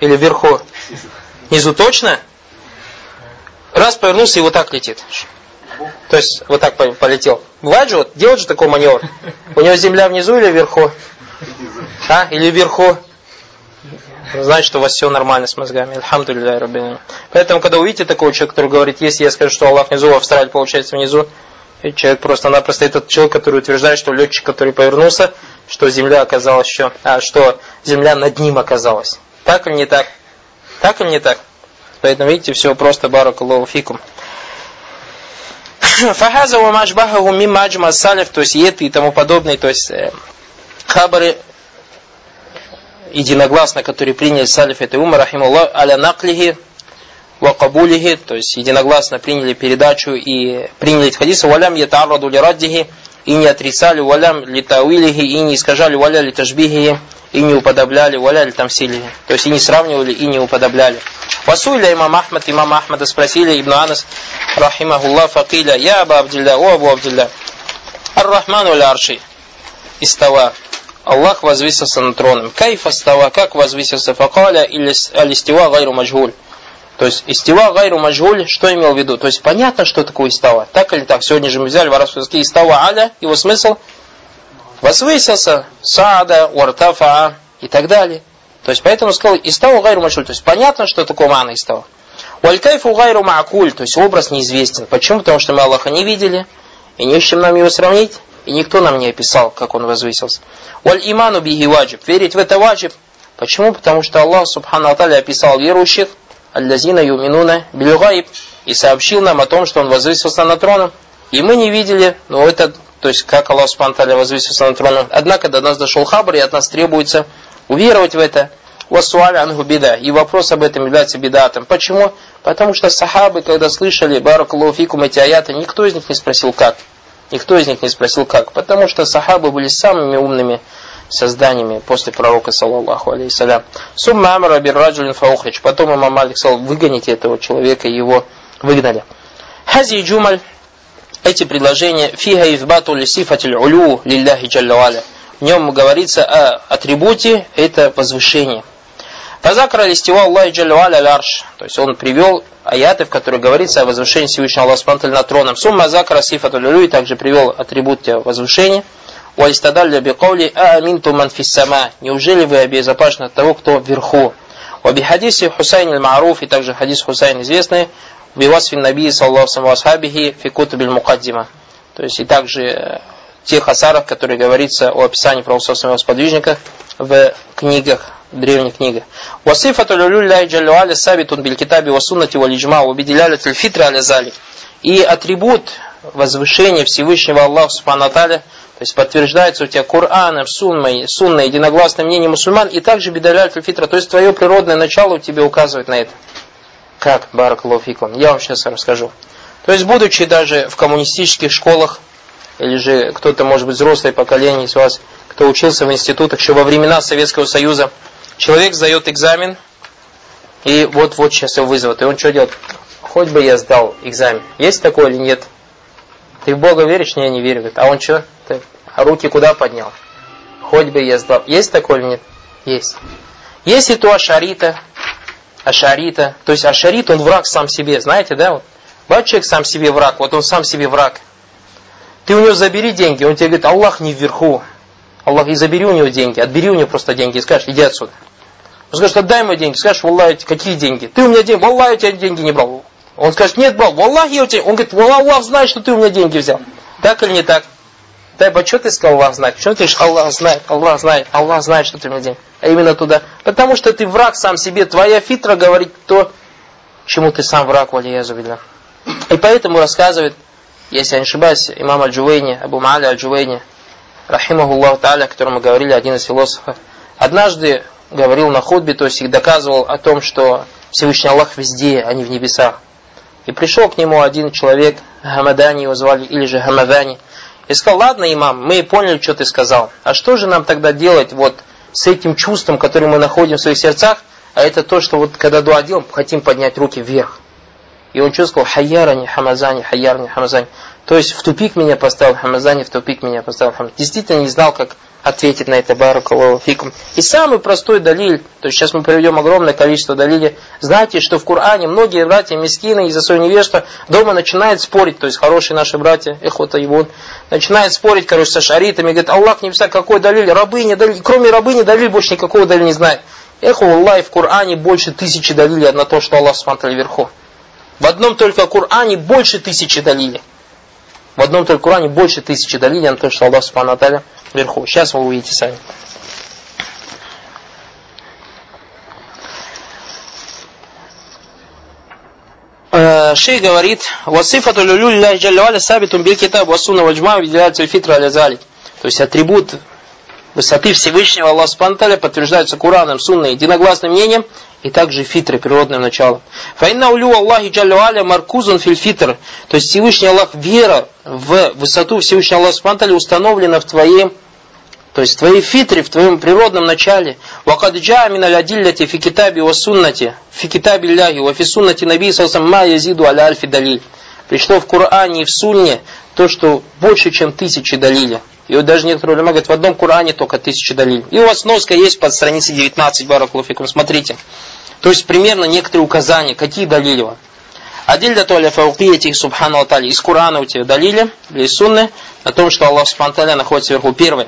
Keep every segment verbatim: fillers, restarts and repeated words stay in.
или вверху? Внизу точно? Раз повернулся и вот так летит. То есть вот так полетел. Бывает же, вот, делать же такой маневр. У него земля внизу или вверху? А? Или вверху? Значит, что у вас все нормально с мозгами. Альхамдулилляхи раббил аламин. Поэтому, когда увидите такого человека, который говорит, если я скажу, что Аллах внизу, в Австралии получается внизу, и человек просто-напросто этот человек, который утверждает, что летчик, который повернулся, что земля оказалась еще, а что земля над ним оказалась. Так или не так? Так или не так? Поэтому, видите, все просто баракаллаху фикум. Фахаза ва маджбахаху мимма аджма салиф, то есть и это и тому подобное, то есть э, хабары единогласно, которые приняли салиф этой уммы, рахималлах, аля наклихи ва кабулихи, то есть единогласно приняли передачу и приняли эти хадисы, валям ятарраду ли раддихи, и не отрицали, валям ли тауилихи, и не искажали, валя ли тажбихи, и не уподобляли, валя ли тамсилихи, то есть и не сравнивали, и не уподобляли. Васуиля имам Ахмад, имам Ахмада спросили, Ибн Анас, рахимахуллах, факиля, я Аба Абдилля, о Абу Абдилля, ар-Рахману аль-Арши, истава, Аллах возвысился над троном. Кайф астава, как возвысился, факаля, аль-истива гайру маджгуль. То есть, истива гайру маджгуль, что имел в виду? То есть, понятно, что такое истава. Так или так, сегодня же мы взяли в арабском языке истава аля, его смысл, возвысился, саада, уартафаа и так далее. То есть, поэтому сказал, истава гайру маджгуль. То есть, понятно, что такое мана истава. Уаль-кайфу гайру маакуль, то есть, образ неизвестен. Почему? Потому что мы Аллаха не видели, и не с чем нам его сравнить. И никто нам не описал, как он возвысился. Валь иману бихи ваджиб. Верить в это ваджиб. Почему? Потому что Аллах субхану ва тааля описал верующих, аллазина юминуна биль гайб, и сообщил нам о том, что он возвысился над троном. И мы не видели, но это, то есть как Аллах субхану ва тааля возвысился над троном. Однако до нас дошел хабар, и от нас требуется уверовать в это. Вассуаль ангу бида. И вопрос об этом является бидатом. Почему? Потому что сахабы, когда слышали баракаллаху фикум эти аяты, никто из них не спросил как. Никто из них не спросил как. Потому что сахабы были самыми умными созданиями после пророка, саллаллаху алейхиссалям. Сумма амара бир раджулин фаухрич. Потом имам Малик сказал, выгоните этого человека, и его выгнали. Хази джумаль. Эти предложения фиха избату ли сифатиль улю лилляхи джалля валя. В нем говорится о атрибуте, это возвышение. Фазакра листива Аллахи джалля валя аль-арш. То есть он привел аяты, в которых говорится о возвышении Всевышнего Аллаха субхану ва тааля над троном. Сумма закра сифатуль улю, и также привел атрибут возвышения. Уалистадалля бикаули ааминту ман фиссама. Неужели вы обезопасены от того, кто вверху? Уаби хадиси Хусайн аль-Ма'руф, и также хадис Хусайн известный, бивасфин наби саллаллаху алейхи ва асхабихи фи кутубиль мукаддима. То есть и также тех асарах, которые говорится о описании пророка и его сподвижников в книгах, в древних книгах. Васифатуль улюлляхи джалля валя сабитун биль китаби ва суннати валь иджма ва бидилялятиль фитра аля залик. И атрибут возвышения Всевышнего Аллаха субхану ва тааля, то есть подтверждается у тебя Кораном, сунной, сунной, единогласное мнение мусульман, и также бидаляль фитра, то есть твое природное начало тебе указывает на это. Как? Баракаллаху фикум. Я вам сейчас расскажу. То есть, будучи даже в коммунистических школах, или же кто-то, может быть, взрослое поколение из вас, кто учился в институтах еще во времена Советского Союза, человек сдает экзамен, и вот-вот сейчас его вызовут. И он что делает? Хоть бы я сдал экзамен. Есть такое или нет? Ты в Бога веришь? Не, я не верю. Говорит, а он что? Ты руки куда поднял? Хоть бы я сдал. Есть такое или нет? Есть. Есть и то ашарита. Ашарита. То есть ашарит, он враг сам себе. Знаете, да? Вот. Бывает человек сам себе враг. Вот он сам себе враг. Ты у него забери деньги. Он тебе говорит, Аллах не вверху. Аллах, и забери у него деньги. Отбери у него просто деньги. И скажешь, иди отсюда. Он скажет, отдай ему деньги. Скажешь, валлахи, какие деньги? Ты у меня деньги. Валлахи, я у тебя деньги не брал. Он скажет, нет, брал. Валлахи, я у тебя. Он говорит, Аллах знает, что ты у меня деньги взял. Так или не так? Дай бы, что ты сказал, Аллах знает? Почему ты говоришь, Аллах знает, Аллах знает, Аллах знает, что ты у меня деньги? А именно туда. Потому что ты враг сам себе. Твоя фитра говорит то, чему ты сам враг, валиязу билля. И поэтому рассказывает, если я не ошибаюсь, имам Аль-Джувейни, Абу Ма'аля Аль-Джувейни, рахимахуллаху тааля, о котором мы говорили, один из философов, однажды говорил на хутбе, то есть и доказывал о том, что Всевышний Аллах везде, а не в небесах. И пришел к нему один человек, Хамадани его звали, или же Хамадани, и сказал, ладно, имам, мы поняли, что ты сказал. А что же нам тогда делать вот с этим чувством, которое мы находим в своих сердцах? А это то, что вот когда дуа делаем, хотим поднять руки вверх. И он что сказал? Хайярани, Хамазани, Хайярани, Хамазани. То есть в тупик меня поставил Хамазани, в тупик меня поставил Хамазани. Действительно не знал, как ответить на это, баракаллаху фикум. И самый простой далиль, то есть сейчас мы приведем огромное количество далилей. Знаете, что в Коране многие братья мискины из-за своего невежества дома начинают спорить, то есть хорошие наши братья, эхота его, начинают спорить, короче, со шаритами, говорят, Аллах не писал, какой далиль, рабыня, далиль, кроме рабыни далиль больше никакого далиля не знает. Эхо, Аллах, в Коране больше тысячи далилей на то, что Аллах субхану вверху. В одном только Коране больше тысячи далилей. В одном только Коране больше тысячи далилей на то, что Аллах субхану вверху. Сейчас вы увидите сами. Шейх говорит, «Васифату люлю лилляхи джалля ва'аля сабитун биль китаб ва сунна валь джма' видляется фитра аля зали». То есть атрибут высоты Всевышнего Аллаха субхану ва тааля подтверждается Кораном, Сунной, единогласным мнением и также фитрой, природным началом. Фаинна улю Аллахи джалля ва'аля маркузун филь фитр. То есть Всевышний Аллах, вера в высоту Всевышнего Аллаха субхану ва тааля установлена в твоем, то есть в твоей фитре, в твоем природном начале. وَقَدْ جَاءَ مِنَ الْأَدِلَّةِ فِي كِتَابِ وَالسُّنَّةِ فِي كِتَابِ اللَّهِ وَفِي سُنَّةِ نَبِيِّ صَلَّى اللَّهُ عَلَيْهِ وَسَلَّمَ مَا يَزِيدُ عَلَى أَلْفِ دَلِيلٍ. Пришло в Коране и в Сунне то, что больше, чем тысячи далиля. И вот даже некоторые улема говорят, в одном Коране только тысячи далиль. И у вас сноска есть под страницей девятнадцать, баракаллаху фикум, смотрите. То есть примерно некоторые указания, какие далили. Адилляту аля фауқияти субхану ва тааля. Из Корана у тебя далили, или из Сунны, о том, что Аллах субхану ва тааля находится вверху. Первое.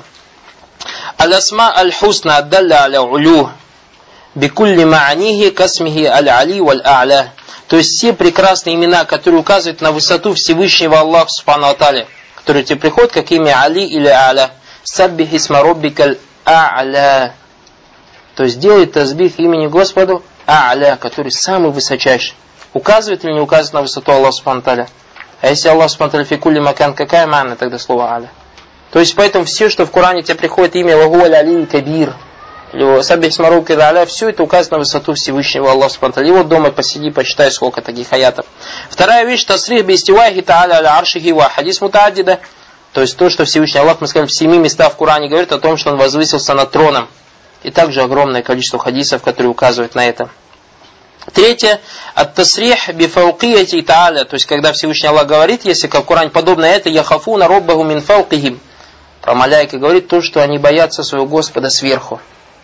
Аль-асма аль-хусна аддалля аля улю бикулли ма'анихи касмихи аль-али валь-а'ля. То есть все прекрасные имена, которые указывают на высоту Всевышнего Аллаха субхану ва тааля, которые тебе приходят как имя Али или А'ля. Саббих исма роббикаль а'ля. То есть делай тазбих имени Господу А'ля, который самый высочайший. Указывает или не указывает на высоту Аллаха субхану ва тааля? А если Аллах субхану ва тааля фи кулли макан, какая манна тогда слово А'ля? То есть поэтому все, что в Коране тебе приходит имя Ваху аль-Али Кабир, или Саббих исма роббикаль а'ля, все это указано на высоту Всевышнего Аллаха субхану ва тааля. И вот дома посиди, почитай, сколько таких аятов. Вторая вещь, тасрих бистивахи та'аля аля аршихи ва хадис мутааддида. То есть то, что Всевышний Аллах, мы сказали, в семи местах в Коране говорит о том, что Он возвысился над троном. И также огромное количество хадисов, которые указывают на это. Третье, ат-тасрих бифауқияти та'аля. То есть когда Всевышний Аллах говорит, если как в Коране подобно это, яхафуна роббаху мин фауқихим. Про маляйки говорит то, что они боятся своего Господа сверху.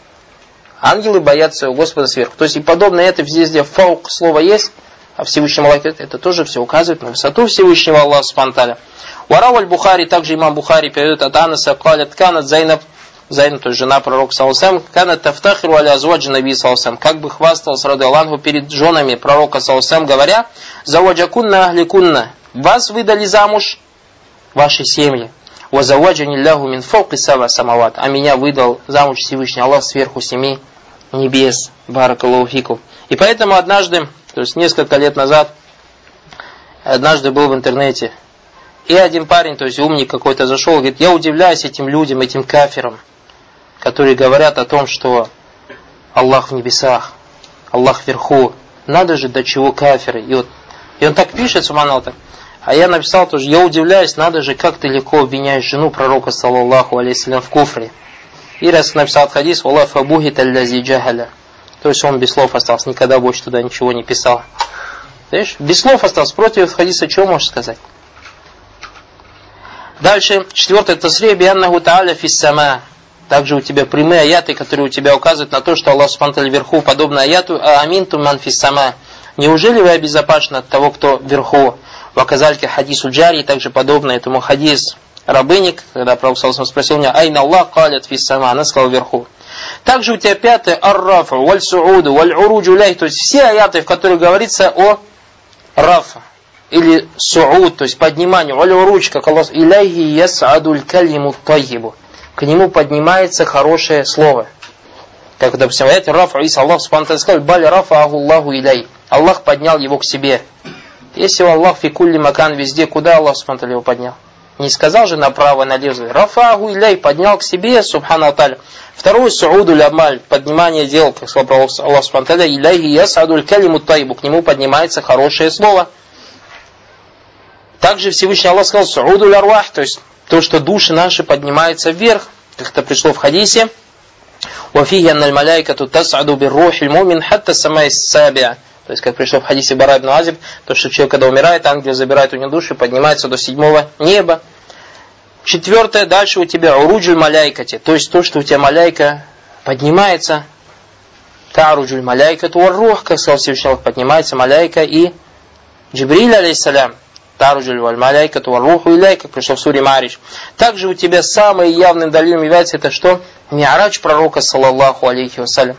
Ангелы боятся своего Господа сверху. То есть и подобно это везде фаук слово есть, а Всевышний Аллах говорит, это тоже все указывает на высоту Всевышнего Аллаха субхану ва тааля. Варау аль-Бухари, также имам Бухари передает от Анаса, калят канат Зайнаб, Зайнаб, то есть жена пророка саллаллаху алейхи ва саллям, канат тафтахиру аля азваджи наби саллаллаху алейхи ва саллям, как бы хвастался радиаллаху анху перед женами пророка саллаллаху алейхи ва саллям, говоря, заваджакунна ахликунна, вас выдали замуж ваши семьи. Вазаваджани лляху мин фауқи саба самават, а меня выдал замуж Всевышний Аллах сверху семи небес. Баракаллаху фикум. И поэтому однажды, то есть несколько лет назад, однажды был в интернете, и один парень, то есть умник какой-то зашел, говорит, я удивляюсь этим людям, этим кафирам, которые говорят о том, что Аллах в небесах, Аллах вверху. Надо же, до чего кафиры. И, вот, и он так пишет, субханаллах. А я написал тоже, я удивляюсь, надо же, как ты легко обвиняешь жену пророка, саллаллаху алейхи ва саллям, в куфре. И раз написал хадис, «Валлах фабухит аллази джахаля». То есть он без слов остался, никогда больше туда ничего не писал. Видишь, без слов остался, против хадиса чего можешь сказать? Дальше, четвертое, тасрих бианнаху та'аля фис сама. Также у тебя прямые аяты, которые у тебя указывают на то, что Аллах субхану ва тааля вверху, подобно аяту «Ааминту ман фис сама». Неужели вы обезопасены от того, кто вверху? Ваказальки хадису джари, также подобно этому хадис рабыник, когда пророк саллаллаху алейхи ва саллям спросил меня, айна Аллах калят фис сама, она сказала вверху. Также у тебя пятое, ар-рафу, валь-сууду, валь-уруджу ляхи, то есть все аяты, в которых говорится о рафа, или сууд, то есть подниманию, валь-уруджу, как Аллах, иляхи ясадуль калиму тайибу, к нему поднимается хорошее слово. Как, допустим, в аяте рафа, Иса Аллах субхану ва тааля сказал, баль рафа аху Аллаху иляй, Аллах поднял его к себе. Если Аллах фи кулли макан везде, куда Аллах субхану ва тааля его поднял? Не сказал же направо, налево. Рафаху иляй, поднял к себе, субхану ва тааля. Второй, сууду лямаль, поднимание дел, как сказал Аллах субхану ва тааля, иляйхи ясадуль калиму тайбу, к нему поднимается хорошее слово. Также Всевышний Аллах сказал, сууду лярвах, то есть то, что души наши поднимаются вверх, как это пришло в хадисе. Вафихи анналь маляйкату тасаду биррухиль мумин хатта самай сабиа. То есть, как пришло в хадисе Бара ибн Азиб, то, что человек, когда умирает, ангел забирает у него душу и поднимается до седьмого неба. Четвертое, дальше у тебя уруджуль маляйкати, то есть то, что у тебя маляйка поднимается. Таруджуль маляйкату варрух, как сказал Всевышний Аллах, поднимается маляйка и Джибриль алейхиссалям. Таруджуль валь маляйкату варруху иляй, как пришло в суре Маридж. Также у тебя самым явным далилом является это что? Ми'радж пророка, саллаллаху алейхи вассалям.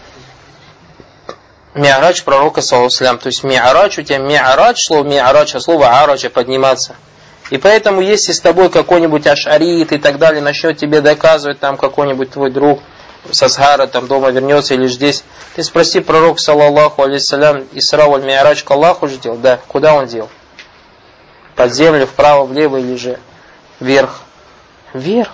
Ми'радж пророка, саллаллаху алейхи вассалям. То есть ми'радж, у тебя ми'радж, слово ми'радж, а слово араджа, подниматься. И поэтому, если с тобой какой-нибудь ашарит и так далее начнет тебе доказывать, там какой-нибудь твой друг с Асгара там дома вернется или здесь, ты спроси пророка, саллаллаху алейхиссалям, Исра валь ми'радж к Аллаху же делал? Да. Куда он делал? Под землю, вправо, влево или же вверх? Вверх.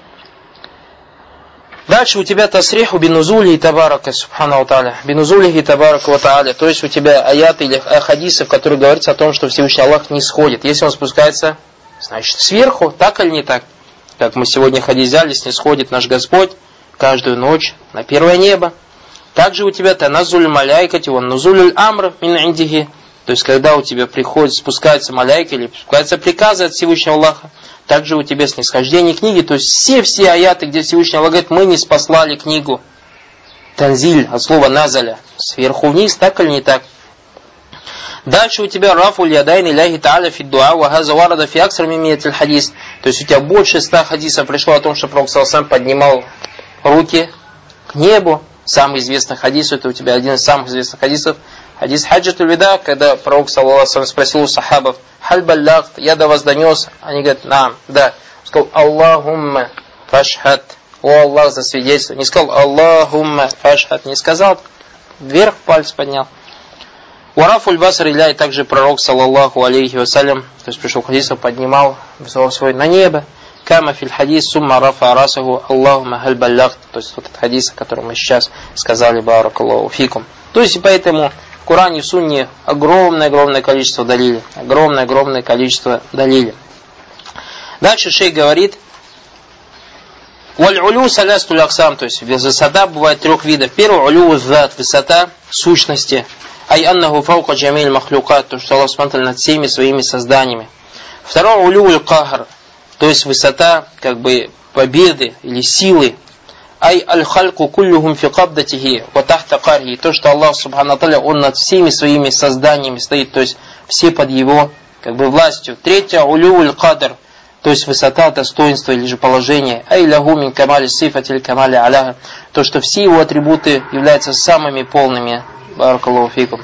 Дальше у тебя тасриху бинузули и табарака, субхану тааля. Бинузули и табарака ва тааля. То есть у тебя аяты или хадисы, в которых говорится о том, что Всевышний Аллах не сходит. Если он спускается, значит сверху, так или не так? Как мы сегодня хадис взяли, снисходит наш Господь каждую ночь на первое небо. Также у тебя таназуль маляйкати ван нузуль амр мин индихи. То есть когда у тебя приходит, спускается маляйка или спускаются приказы от Всевышнего Аллаха. Также у тебя снисхождение книги, то есть все-все аяты, где Всевышний Аллах говорит, мы не спаслали книгу. Танзиль, от слова назаля, сверху вниз, так или не так. Дальше у тебя рафу ядайн иляхи та'аля фи дуа ва хаза варада фи аксар мимиятиль хадис. То есть у тебя больше ста хадисов пришло о том, что Пророк сам поднимал руки к небу. Самый известный хадис, это у тебя один из самых известных хадисов. Хадис хаджатуль вида, когда Пророк саллаллаху спросил у сахабов, халь баллахт, я до вас донес. Они говорят, нам, да. Он сказал, Аллахумма фашхат. О Аллах, засвидетельствуй. Не сказал, Аллахумма фашхат. Не сказал, вверх палец поднял. Уарафуль басар иляй, также Пророк саллаллаху алейхи вассалям, то есть пришел к хадису, поднимал взор свой на небо. Кама филь хадис сумма рафа расаху Аллахумма халь баллахт. То есть вот этот хадис, о котором мы сейчас сказали, баракаллаху фикум. То есть поэтому в Коране и в Сунне огромное-огромное количество далили. Огромное-огромное количество далили. Дальше шейх говорит, валь-улю салястуль аксам, то есть высота бывает трех видов. Первый улю зат, высота сущности. Ай аннаху фаука джамиль махлюкат, то что Аллах смотрит над всеми своими созданиями. Второй улю кахр, то есть высота как бы победы или силы. Ай аль-хальку куллюхум фи кабдатихи ва тахта кархи, то что Аллах субхану та'аля, он над всеми своими созданиями стоит, то есть все под его как бы властью. Третье улю кадр, то есть высота достоинства или же положения. Ай лаху мин камали сифатиль камали аляха, то что все его атрибуты являются самыми полными. Баракаллаху фикум.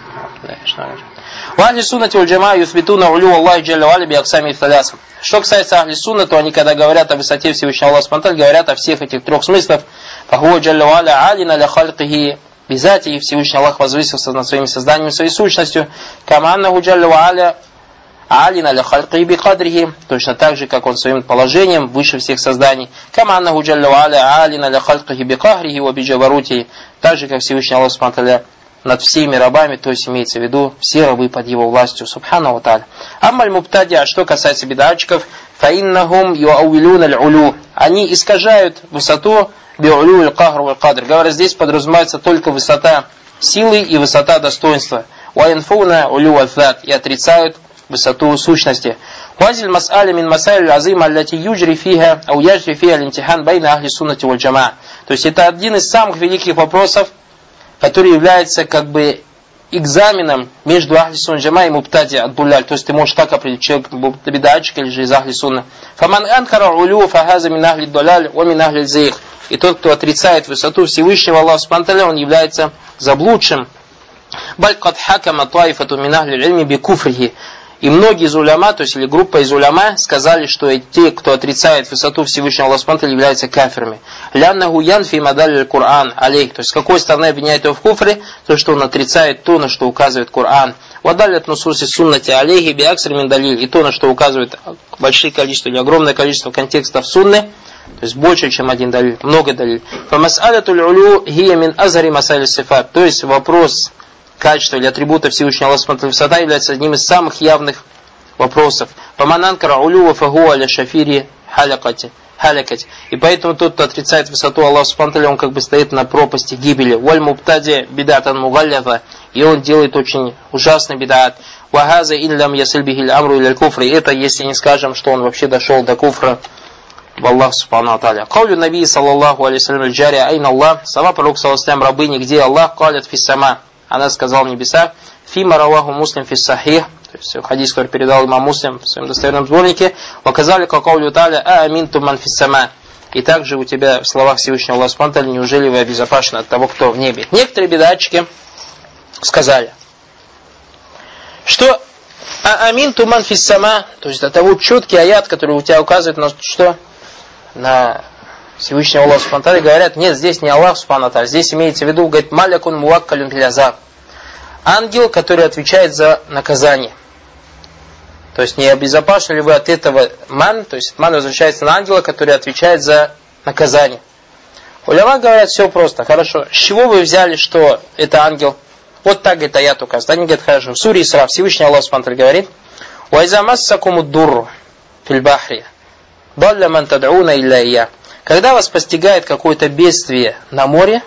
Ахли суннати валь джамаа юсбитуна улю Аллахи джалля ва аля би аксами талясам. Что касается ахли сунна, то они когда говорят о высоте Всевышнего Аллаха субхану та'аля, говорят о всех этих трех смыслах. Фахуа джалля ва аля алина ля халькихи бизати, Всевышний Аллах возвысился над своими созданиями, своей сущностью. Кама аннаху джалля ва аля алина ля халькихи би кадрихи, точно так же, как он своим положением выше всех созданий. Кама аннаху джалля ва аля алина ля халькихи би кахрихи ва би джабарутихи, так же, как Всевышний Аллах субхану та'аля над всеми рабами, то есть имеется в виду все рабы под его властью, субхану ва та'аля. Аммаль мубтади, а что касается бид'атчиков, фаиннахум юауилюна аль-улю, они искажают высоту би'улю аль-кахр валь-кадр. Говорят, здесь подразумевается только высота силы и высота достоинства. Уаинфуна улю аль-зат, и отрицают высоту сущности. Вазиль мас'аля мин масайль азима аллати юджри фиха ау яджри фиха аль-имтихан байна ахли суннати валь джамаа. То есть это один из самых великих вопросов, который является как бы экзаменом между ахли сунна джама и мубтади ад-дуляль. То есть ты можешь так определить, человек бид'атчик или же из ахли сунна. Фаман анкара улю фахаза мин ахли дуляль ва мин ахли зейх. И тот, кто отрицает высоту Всевышнего Аллаха субхану та'аля, он является заблудшим. Баль кад хакама таифату мин ахли илми би куфрихи. И многие из уляма, то есть или группа из уляма, сказали, что те, кто отрицает высоту Всевышнего Аллаха субхану та'аля, являются кафирами. Ляннаху янфи мадаль аль-Кур'ан алейх. То есть с какой стороны обвиняет его в куфре? То, что он отрицает то, на что указывает Коран. Вадалят нусуси суннати алейхи би аксар мин далиль. И то, на что указывает большое количество или огромное количество контекстов сунны. То есть больше, чем один далиль, много далиль. Фамас'алятуль улю хия мин азари масаль сифат. То есть вопрос качества или атрибута Всевышнего Аллаха субхану та'аля высота является одним из самых явных вопросов. Фамананкара улю ва фаху аля шафири халякати. И поэтому тот, кто отрицает высоту Аллаха субхану та'аля, он как бы стоит на пропасти гибели. Валь мубтади бидатан мугалляза. И он делает очень ужасный бидат. Вахаза иллям ясиль бихиль амру иляль куфри. Это если не скажем, что он вообще дошел до куфра. в Аллах субхану тааля. Каулю наби саллаллаху алейхи салям аль-джари айна Аллах. Слова пророка саллаллаху алейхи ва саллям рабыни, где Аллах, калят фис сама. Она сказала в небесах. Фима раваху муслим фис сахих. То есть хадис, который передал имам Муслим в своем достоверном сборнике. Ваказали ка каулю тааля а аминту ман фис сама. И также у тебя в словах Всевышнего Аллаха субхану тааля, неужели вы обезопасены от того, кто в небе? Некоторые бидатчики сказали, что а амин туман фис сама, то есть это вот четкий аят, который у тебя указывает на что? На Всевышнего Аллаха субхану тааля, говорят, нет, здесь не Аллах субхану тааля, здесь имеется в виду, говорит, малякун муаккалюн фил азаб. Ангел, который отвечает за наказание. То есть не обезопасены ли вы от этого ман, то есть ман возвращается на ангела, который отвечает за наказание. Уляма говорят, все просто, хорошо. С чего вы взяли, что это ангел? Вот так, говорит, аят указывает. Они говорят, хорошо. В суре Исра Всевышний Аллах субхану тааля говорит: «Уайза массакуму дурру фил бахри, далля ман тад'уна илля ия». Когда вас постигает какое-то бедствие на море,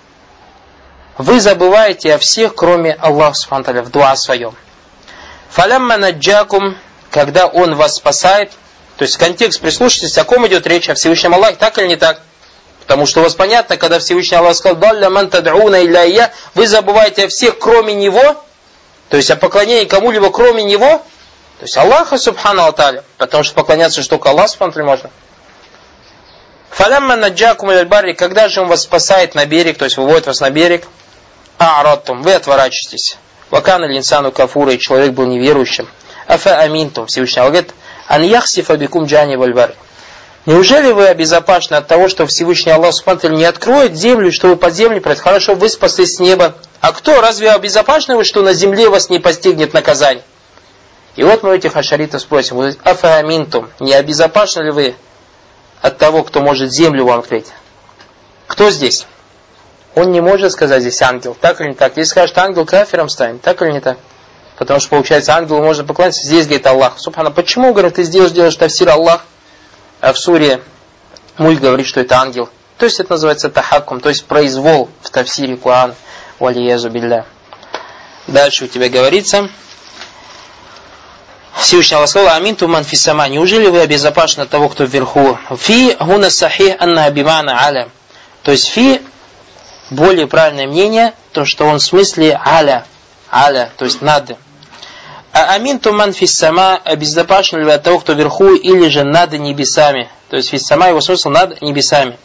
вы забываете о всех, кроме Аллаха субхану тааля, в дуа своем. «Фалямма наджакум», когда Он вас спасает, то есть контекст, прислушайтесь, о ком идет речь, о Всевышнем Аллахе, так или не так? Потому что у вас понятно, когда Всевышний Аллах сказал: «Далля ман тад'уна илля ия», вы забываете о всех, кроме Него, то есть о поклонении кому-либо, кроме Него, то есть Аллаха субхану тааля, потому что поклоняться что только Аллаху субхану тааля можно. «Фалямма наджакум иляль барри», когда же Он вас спасает на берег, то есть выводит вас на берег, а'радтум, вы отворачиваетесь. «Вакана линсану кафура», и человек был неверующим. «Афа аминтум», Всевышний Аллах говорит: «Ан яхсифа бикум джани валь барри». Неужели вы обезопасены от того, что Всевышний Аллах субхану тааля не откроет землю, что вы под землей пройдете? Хорошо, вы спаслись с неба. А кто? Разве обезопасены вы, что на земле вас не постигнет наказание? И вот мы у этих ашаритов спросим: «Афа аминтум», не обезопасены ли вы от того, кто может землю вам открыть? Кто здесь? Он не может сказать здесь ангел, так или не так. Если скажет ангел, кафиром станет, так или не так? Потому что получается, ангелу можно поклоняться, здесь говорит Аллах. Субхана, почему, говорит, ты сделаешь, делаешь тафсир Аллах, а в суре Мульк говорит, что это ангел? То есть это называется тахаккум, то есть произвол в тафсире Кур'ан. Валиязу билля. Дальше у тебя говорится: Всевышний Аллах сказал: «Амин туман фис сама». Неужели вы обезопасены от того, кто вверху? Фи гуна сахих анна бимана аля. То есть фи, более правильное мнение, то что он в смысле аля, аля, то есть над. А амин туман фис сама, обезопасен ли от того, кто вверху, или же над небесами. То есть фис сама, его смысл над небесами.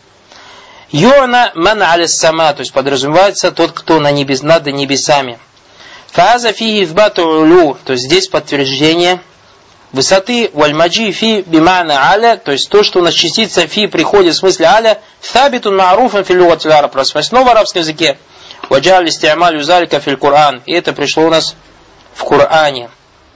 Юна ман аля сама, то есть подразумевается тот, кто на небес, над небесами. Фаза фи избату улю, то есть здесь подтверждение высоты. Вальмаджи фи бимана аля, то есть то, что у нас частица фи приходит в смысле аля, сабитун ма'руфан фи лугатил араб, снова в арабском языке. Ваджаль исти'малю залика фил Кур'ан, и это пришло у нас в Коране.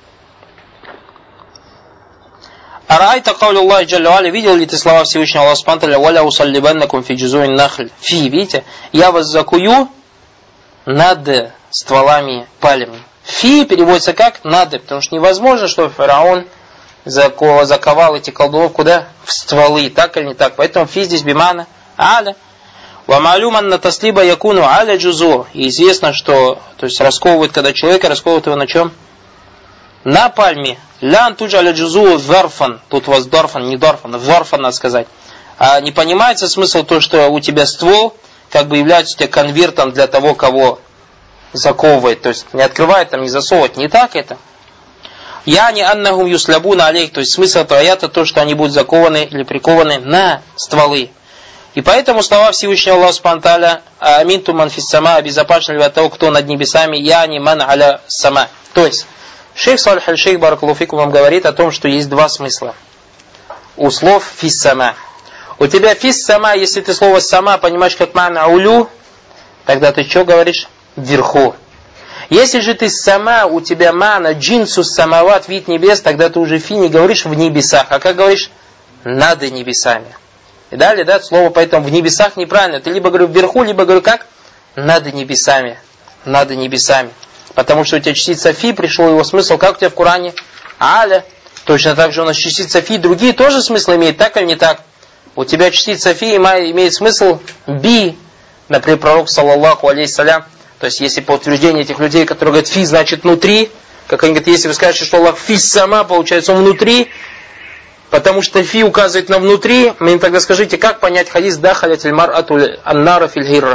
Арайта каули Аллахи джалля ва аля, видел ли ты слова Всевышнего Аллаха субхану ва тааля: «Валя усаллибаннакум фи джузуин нахль». Фи, видите, я вас закую над стволами пальм. Фи переводится как над, потому что невозможно, чтобы фараон заковал эти колдунов куда? В стволы, так или не так. Поэтому фи здесь бимана аля. Ва ма'луман на таслиба якуну аля джузу. И известно, что, то есть расковывают, когда человека расковывают его на чем? На пальме. Лян туджа аля джузу зарфан. Тут у вас дарфан, не дарфан, зарфан надо сказать. А не понимается смысл то, что у тебя ствол как бы является у тебя конвертом для того, кого заковывает. То есть не открывает, там не засовывать. Не так это. Я не аннахум юслябуна алейх. То есть смысл этого аята то, что они будут закованы или прикованы на стволы. И поэтому слова Всевышнего Аллаха субхану ва тааля: «Амин туман фис сама», обезопасен ли от того, кто над небесами, я не ман аля сама. То есть шейх Салих аль-Шейх баракаллаху фикум вам говорит о том, что есть два смысла у слов фис сама. У тебя фис сама, если ты слово сама понимаешь как мана улю, тогда ты что говоришь? Вверху. Если же ты сама, у тебя мана джинсу самават, вид небес, тогда ты уже фи не говоришь в небесах, а как говоришь? Над небесами. И далее, да, слово поэтому в небесах неправильно. Ты либо говорю вверху, либо говорю как? Над небесами. Над небесами. Потому что у тебя частица фи, пришел его смысл, как у тебя в Коране? Аля. Точно так же у нас частица фи, другие тоже смысл имеют, так или не так? У тебя частица фи имеет смысл би. Например, пророк, саллаллаху алейхи салям. То есть, если по утверждению этих людей, которые говорят фи, значит внутри, как они говорят, если вы скажете, что Аллах фи сама, получается он внутри, Потому что фи указывает на внутри. Мне тогда скажите, как понять хадис дахалят аль-мар'ату аннара фил хирра?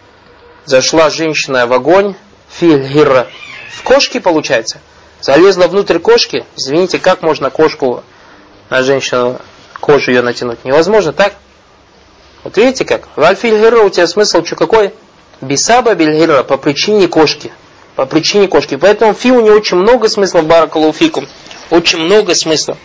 Зашла женщина в огонь фил хирра. В кошки получается. Залезла внутрь кошки. Извините, как можно кошку на женщину, кожу ее натянуть? Невозможно, так? Вот видите как? Вальфиль хирра, у тебя смысл что какой? Бисаба биль хирра, по причине кошки. По причине кошки. Поэтому фи у него очень много смысла, баракаллаху фикум. Очень много смысла.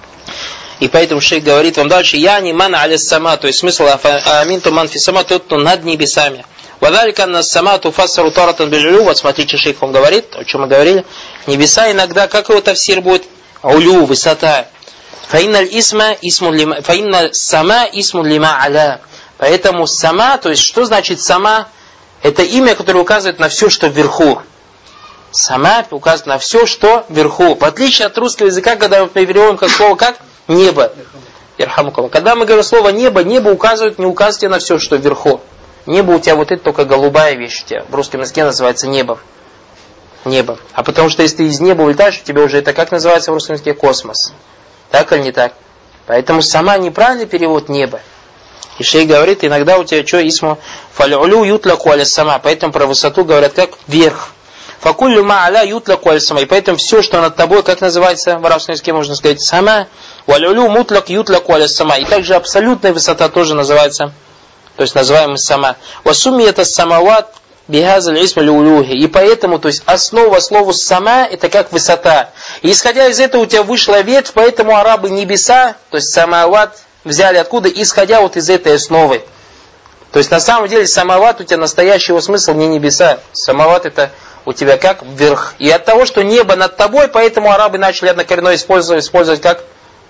И поэтому шейх говорит вам дальше, я не ман аля сама, то есть смысл амин то ман фи сама, тот, кто над небесами. Вадалика на сама туфассару таратан биджулю, вот смотрите, шейх вам говорит, о чем мы говорили, небеса иногда, как его тафсир будет? Улю, высота. Фаинна исма исму лима, фаинна сама исму лима аля. Поэтому сама, то есть что значит сама? Это имя, которое указывает на все, что вверху. Сама указывает на все, что вверху. В отличие от русского языка, когда мы переводим как слово как небо. Когда мы говорим слово небо, небо указывает, не указывайте на все, что вверху. Небо у тебя вот это только голубая вещь у тебя. В русском языке называется небо. Небо. А потому что если ты из неба улетаешь, у тебя уже это как называется в русском языке? Космос. Так или не так? Поэтому сама неправильный перевод небо. И шейх говорит, иногда у тебя что, исму фал'улю ютлаку аля сама. Поэтому про высоту говорят как вверх. Факуллю ма аля ютлаку аля сама. И поэтому все, что над тобой, как называется в арабском языке, можно сказать сама. Вал'улю мутлак ютлаку аля сама. И также абсолютная высота тоже называется, то есть называемая сама. Васуми это самават бихазаль исма лиулюхи. И поэтому, то есть основа слова сама, это как высота. И исходя из этого у тебя вышла ветвь, поэтому арабы небеса, то есть самават, взяли откуда? Исходя вот из этой основы. То есть на самом деле самават у тебя настоящего смысла не небеса. Самават это у тебя как вверх. И от того, что небо над тобой, поэтому арабы начали однокоренное использовать, использовать как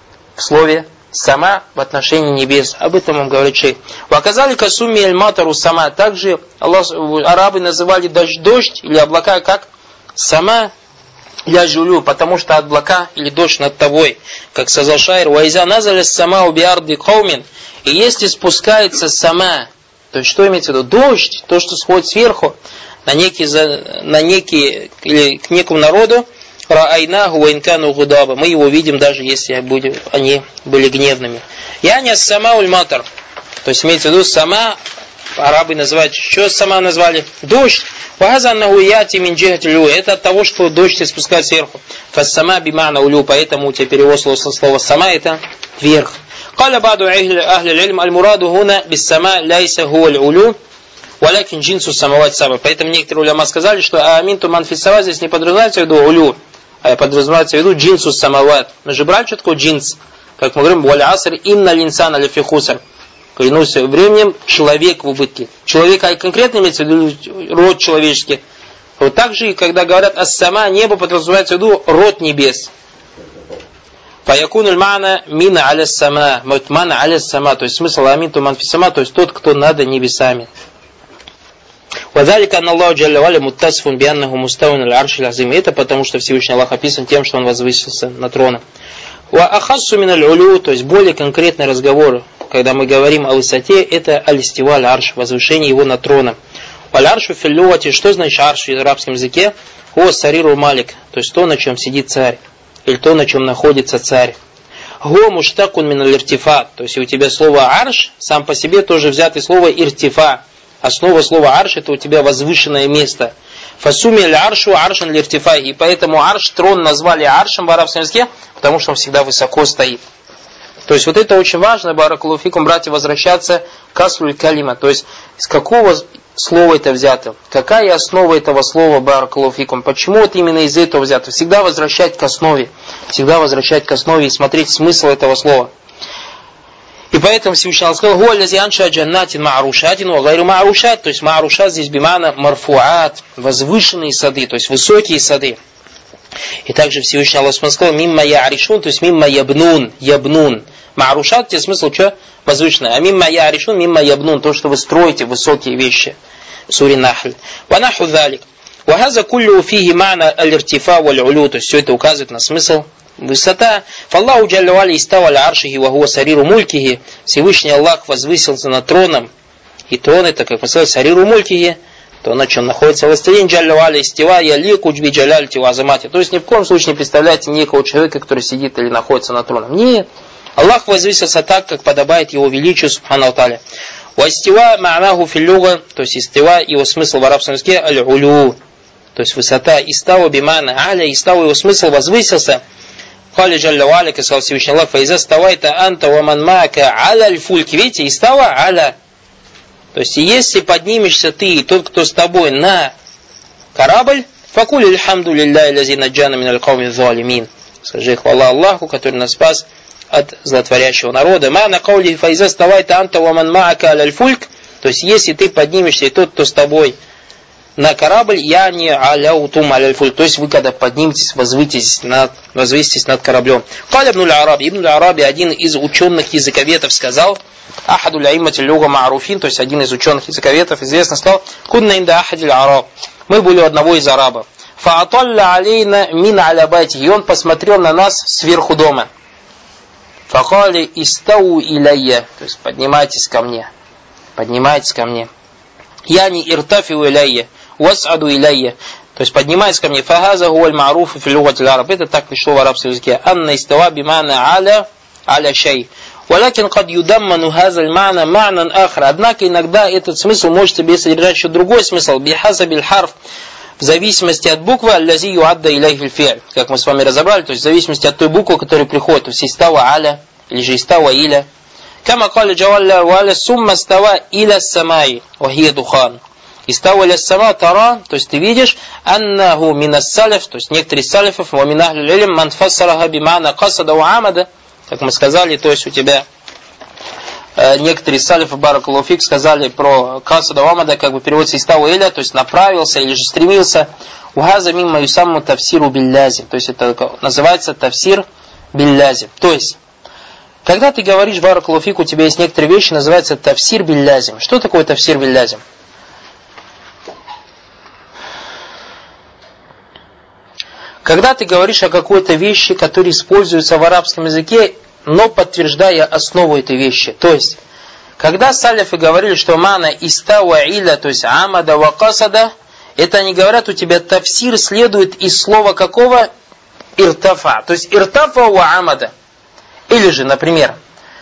в слове сама в отношении небес. Об этом он говорит шейх. Оказали касуми эль-матару сама. Также Аллах, арабы называли дождь, дождь или облака как сама ля жулю, потому что облака или дождь над тобой, как сказал шайр, вайза назаля сама убиарди каумин. И если спускается сама, то есть что имеется в виду? Дождь, то, что сходит сверху на некий, на некий или к некому народу, раайнаху вайнкану гудаба. Мы его видим, даже если они были гневными. Яня сама ульматар. То есть имеется в виду сама, арабы называют, что сама назвали? Дождь. Вахазаннаху яти мин джихати лю. Это от того, что дождь спускает сверху. Фассама бимана улю. Поэтому у тебя перевод слова сама это вверх. Каля баду ахли лильм аль-мураду хуна bis сама ляйса хуа улю. Валякин джинсу самават саба. Поэтому некоторые уляма сказали, что аминту манфисава здесь не подразумевается в виду улю, а подразумевается в виду джинсу самават. Мы же брали, что такое джинс? Как мы говорим, валя аср инна линсана лифи хусар. Клянусь временем, человек в убытке. Человек, а конкретно имеется в виду род человеческий. Вот так же, когда говорят ас-сама, небо, подразумевается в виду род небес. Фаякунуль мана мина аля сама. Мана аля сама. То есть смысл аминту манфисама, то есть тот, кто над небесами. Вадалика Аллаху джалля валя муттасифун бианнаху мустауин аль-арши аль-азим. Это потому, что Всевышний Аллах описан тем, что он возвысился на троне. Ва ахассу мин аль-улю, то есть более конкретный разговор, когда мы говорим о высоте, это аль-истива аль-арш, возвышение его над троном. Аль-аршу филлювати, что значит арш в арабском языке? О сариру малик, то есть то, на чем сидит царь, или то, на чем находится царь. Го муштакун мин аль-иртифа, то есть у тебя слово арш сам по себе тоже взято слово иртифа. Основа слова арш это у тебя возвышенное место. Фасуми аль-аршу аршан лиртифа. И поэтому арш, трон назвали аршем в арабском языке, потому что он всегда высоко стоит. То есть вот это очень важно, баракаллаху фикум, братья, возвращаться к аслуль калима. То есть из какого слова это взято? Какая основа этого слова, баракаллаху фикум? Почему вот именно из этого взято? Всегда возвращать к основе. Всегда возвращать к основе и смотреть смысл этого слова. И поэтому Всевышний Аллах сказал: «Гуаллази анша джаннатин ма'рушатин ва гайру ма'рушат». То есть ма'рушат здесь бимана марфуат, возвышенные сады, то есть высокие сады. И также Всевышний Аллах сказал: «Мимма я'ришун», то есть «мимма ябнун», «ябнун». Ма'рушат, где смысл что? Возвышенное. А «мимма я'ришун», «мимма ябнун», то, что вы строите высокие вещи. Сури Нахль. «Ва наху залик». «Ва хаза куллю фиги ма'на аль-иртифа валь-улю». То есть все это указывает на смысл высота. Фаллаху джалля валя истава аля аршихи ва хуа сариру мулькихи. Всевышний Аллах возвысился над троном. И трон это, как мы сказали, сариру мулькихи, то на чем находится властелин джалля валя истива ялику джби джаляльти ва азамати. То есть ни в коем случае не представляете некого человека, который сидит или находится над троном. Нет. Аллах возвысился так, как подобает Его величию, субхану тааля. Вастива ма'наху филлюга, то есть истива, его смысл в арабском языке аль-улю, то есть высота. Истава бимана аля, истава, его смысл возвысился. Хали джалля ва аля, как сказал Всевышний Аллах, фаиза ставайта анта ва ман ма'ака аля аль-фульки. Видите, истава аля. То есть если поднимешься ты и тот, кто с тобой на корабль, факули альхамду лилляхи лази наджана мин аль-кауми залимин. Скажи хвала Аллаху, который нас спас от злотворящего народа. Ма на каули фаиза ставайта анта ва ман ма'ака аля аль-фульк. То есть если ты поднимешься и тот, кто с тобой на корабль, я не аляутум аль-фульк. То есть вы когда подниметесь, возвыситесь над, возвыситесь над кораблем. Каля ибн аль-Араби. Ибн аль-Араби, один из ученых языковедов, сказал, ахаду ляимати люга ма'руфин, то есть один из ученых языковедов, известно, сказал, кунна инда ахади аль-Араб. Мы были у одного из арабов. Фааталля алейна мин алябайти. И он посмотрел на нас сверху дома. Факали истау иляйя. То есть поднимайтесь ко мне. Поднимайтесь ко мне. Яни иртафиу иляйя. Васаду иляйя. То есть поднимайтесь ко мне. Фахаза гуаль ма'руфу фи лугати аль-араб. Это так пришло в арабском языке. Анна истава бимана аля аля шай. Валякин кад юдамману хазаль ма'на ма'нан ахра. Однако иногда этот смысл может себе содержать еще другой смысл. Бихасабиль харф. В зависимости от буквы, аллази юадда иляйхи фи'ль, как мы с вами разобрали, то есть в зависимости от той буквы, которая приходит, то есть истава аля, или же истава иля. Кама каля джавалля валя сумма става иля самай, вахия духан. Истава иля сама тара, то есть ты видишь, аннаху минас салиф, то есть некоторые салифов, ва мин ахли илм ман фассараха бимана касада ва амада, как мы сказали, то есть у тебя некоторые салифы баракаллаху фик сказали про касада ва амада, как бы переводится истава иля, то есть направился или же стремился. Ухаза мимма юсамму тавсиру биллязим, то есть это называется тавсир биллязим. То есть, когда ты говоришь баракаллаху фик, у тебя есть некоторые вещи, называется тавсир биллязим. Что такое тавсир биллязим? Когда ты говоришь о какой-то вещи, которая используется в арабском языке, но подтверждая основу этой вещи. То есть, когда салифы говорили, что мана истава иля, то есть амада ва касада, это они говорят, у тебя тавсир следует из слова какого? Иртафа. То есть иртафа ва амада. Или же, например,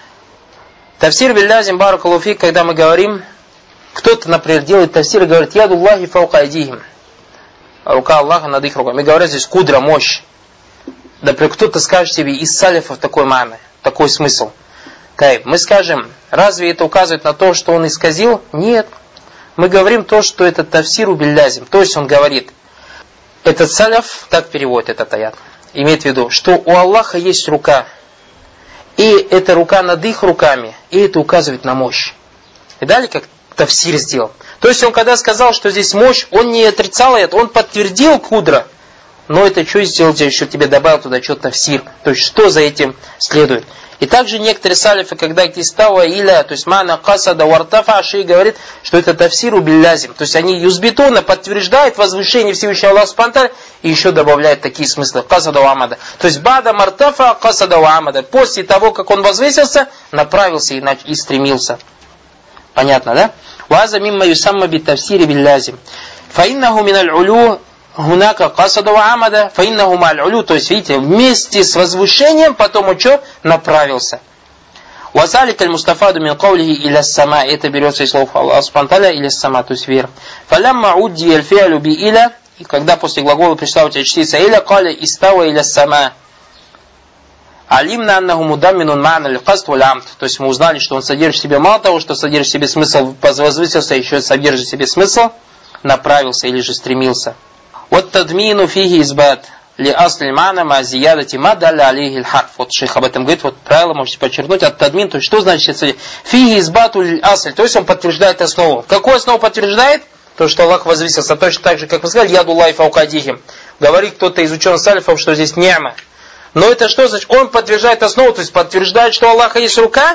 тавсир биллязим баракаллаху фик, когда мы говорим, кто-то, например, делает тавсир и говорит, ядуллахи фаука айдихим. Рука Аллаха над их руками. И говорят здесь кудра, мощь. Например, кто-то скажет тебе из салифов такой маны, такой смысл. Мы скажем, разве это указывает на то, что он исказил? Нет. Мы говорим то, что это тавсиру биллязим. То есть он говорит, этот салиф, так переводит этот аят, имеет в виду, что у Аллаха есть рука. И эта рука над их руками, и это указывает на мощь. И далее как тавсир сделал. То есть он когда сказал, что здесь мощь, он не отрицал это, он подтвердил кудра. Но это что сделал, еще тебе добавил туда что-то тавсир. То есть что за этим следует. И также некоторые салифы, когда кистава иля, то есть мана касада вартафа, шей говорит, что это тавсиру биллязим. То есть они юзбитона подтверждают возвышение Всевышнего Аллаха субхану ва тааля и еще добавляют такие смыслы. Касада ва амада. То есть бада мартафа касада ва амада. После того, как он возвысился, направился и, и стремился. Понятно, да? Ваза мимма юсамма би тавсири биллязим. Фаиннаху миналь улю гунака касада ва амада, фаиннаху маль улю. То есть, видите, вместе с возвышением, потом он что? Направился. Вазалик аль мустафаду мин каулихи иля сама. Это берется из слов Аллаха субхану ва тааля иля сама, то есть вверх. Фалямма удди аль фи'лю би иля. И когда после глагола пришла у тебя частица иля, каля истава иля сама. Алимна аннаху мудамминун ма'на аль-касд валь-амд. То есть мы узнали, что он содержит в себе мало того, что содержит в себе смысл, возвысился, еще содержит в себе смысл, направился или же стремился. Вот тадмину фиги избат ли асли мана ма зиядати ма далля алейхи аль-харф. Вот шейх об этом говорит, вот правило можете подчеркнуть, от тадмин, то есть что значит фиги избату асль, то есть он подтверждает основу. Какую основу подтверждает? То, что Аллах возвысился, точно так же, как мы сказали, ядуллахи фаука айдихим. Говорит кто-то из ученых салифов, что здесь ни'ма. Но это что значит? Он подтверждает основу, то есть подтверждает, что у Аллаха есть рука.